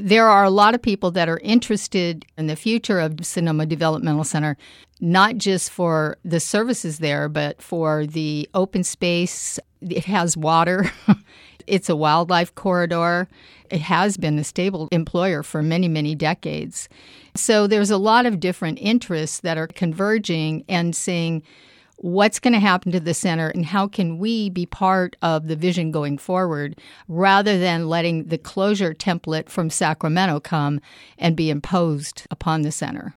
There are a lot of people that are interested in the future of Sonoma Developmental Center, not just for the services there, but for the open space. It has water. It's a wildlife corridor. It has been a stable employer for many, many decades. So there's a lot of different interests that are converging and saying, what's going to happen to the center and how can we be part of the vision going forward rather than letting the closure template from Sacramento come and be imposed upon the center.